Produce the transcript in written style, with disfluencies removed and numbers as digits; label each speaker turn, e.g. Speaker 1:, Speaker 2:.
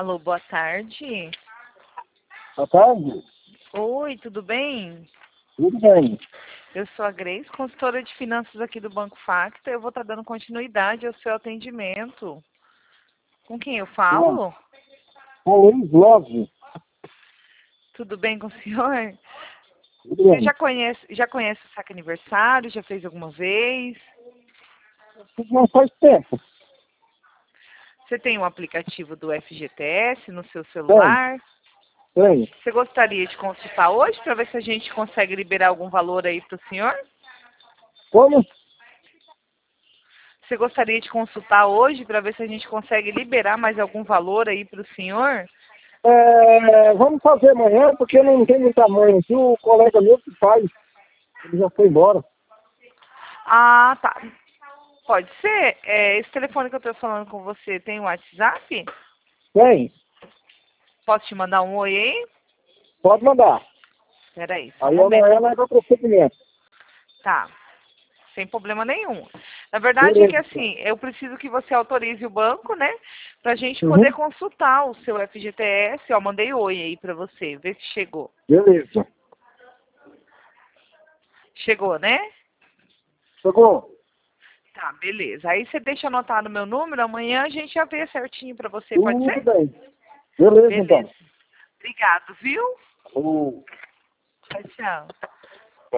Speaker 1: Alô, boa tarde.
Speaker 2: Boa tarde.
Speaker 1: Oi, tudo bem?
Speaker 2: Tudo bem.
Speaker 1: Eu sou a Grace, consultora de finanças aqui do Banco Facta. Eu vou estar dando continuidade ao seu atendimento. Com quem eu falo?
Speaker 2: Luiz Love.
Speaker 1: Tudo bem com o senhor?
Speaker 2: Tudo
Speaker 1: Você
Speaker 2: bem.
Speaker 1: já conhece o saque aniversário? Já fez alguma vez?
Speaker 2: Não faz tempo.
Speaker 1: Você tem um aplicativo do FGTS no seu
Speaker 2: Tem,
Speaker 1: celular?
Speaker 2: tem.
Speaker 1: Você gostaria de consultar hoje para ver se a gente consegue liberar algum valor aí para o senhor?
Speaker 2: Como?
Speaker 1: Você gostaria de consultar hoje para ver se a gente consegue liberar mais algum valor aí para o senhor?
Speaker 2: Vamos fazer amanhã, porque não tem muita mãe aqui. O colega meu que faz, ele já foi embora.
Speaker 1: Ah, tá. Pode ser? Esse telefone que eu estou falando com você tem um WhatsApp?
Speaker 2: Tem.
Speaker 1: Posso te mandar um oi aí?
Speaker 2: Pode mandar.
Speaker 1: Espera aí, só um
Speaker 2: Aí
Speaker 1: momento.
Speaker 2: amanhã nós vamos pro procedimento.
Speaker 1: Tá, sem problema nenhum. Na verdade é que
Speaker 2: Beleza.
Speaker 1: assim, eu preciso que você autorize o banco, né? Pra gente poder
Speaker 2: Uhum.
Speaker 1: consultar o seu FGTS. Ó, mandei oi aí pra você, ver se chegou.
Speaker 2: Beleza.
Speaker 1: Chegou, né?
Speaker 2: Chegou?
Speaker 1: Tá, beleza. Aí você deixa anotado o meu número, amanhã a gente já vê certinho pra você, pode
Speaker 2: Tudo
Speaker 1: ser?
Speaker 2: bem. Beleza,
Speaker 1: Beleza.
Speaker 2: então.
Speaker 1: Obrigado, viu?
Speaker 2: Ô,
Speaker 1: Tchau, tchau.